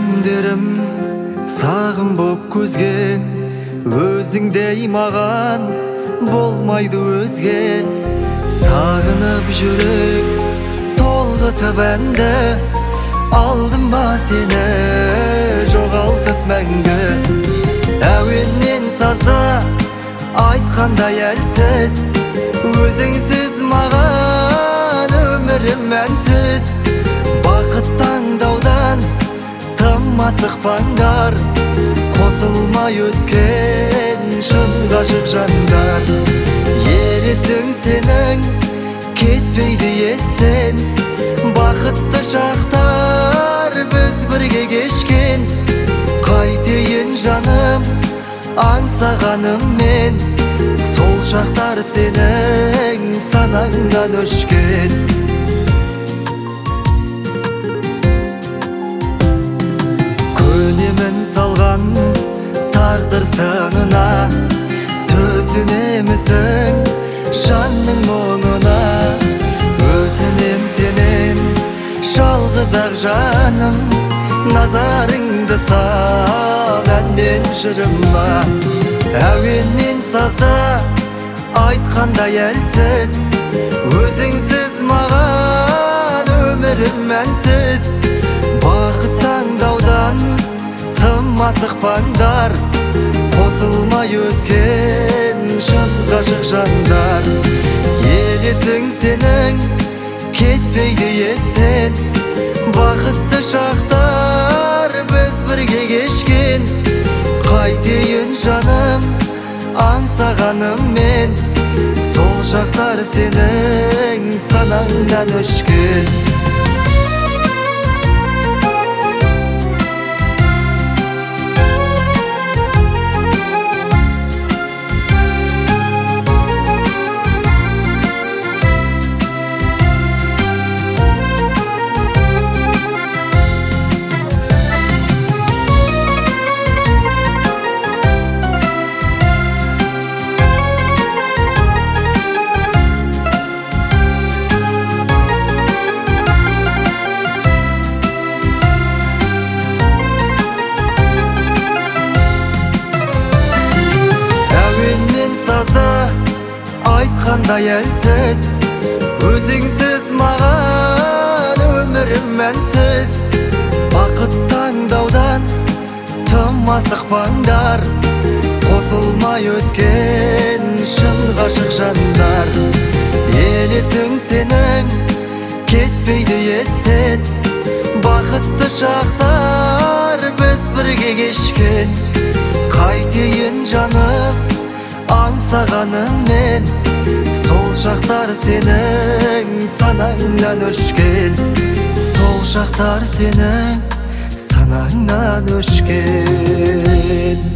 Күндерім сағым боп көзге, өзіңдей маған болмайды өзге. Сағынып жүрек толғытып әнді, алдым ба сені жоғалтып мәңгі. Әуеннен сазда айтқандай әлсіз, өзіңсіз маған өмірім мәнсіз. Бақыт таңдаудан тым асықпаңдар, қосылмай өткен шын ғашық жандар. Елесің сенің кетпейді естен, бақытты шақтар біз бірге кешкен. Қайтейін жаным аңсағаныммен, сол шақтар сенің санаңнан өшкен. Көнемін салған тағдыр сынына, төзінемісің жанның мұңына. Өтінем сенен жалғыз ақ жаным, назарыңды сал әнмен жырыма. Әуенмен сазда айтқандай әлсіз, өзіңсіз маған өмірім мәнсіз. Бақыт таңдаудан тым асықпаңдар, қосылмай өткен шын ғашық жандар. Елесің сенің кетпейді естен, бақытты шақтар біз бірге кешкен. Қайтейін жаным аңсағаныммен, сол шақтар сенің санаңнан өшкен. Айтқандай әлсіз, өзіңсіз маған өмірім мәнсіз. Бақыт таңдаудан тым асықпаңдар, қосылмай өткен шын ғашық жандар. Елесің сенің кетпейді естен, бақытты шақтар біз бірге кешкен. Қайтейін жаным аңсағаныммен, сол шақтар сенің санаңнан өшкен. Сол шақтар сенің санаңнан өшкен.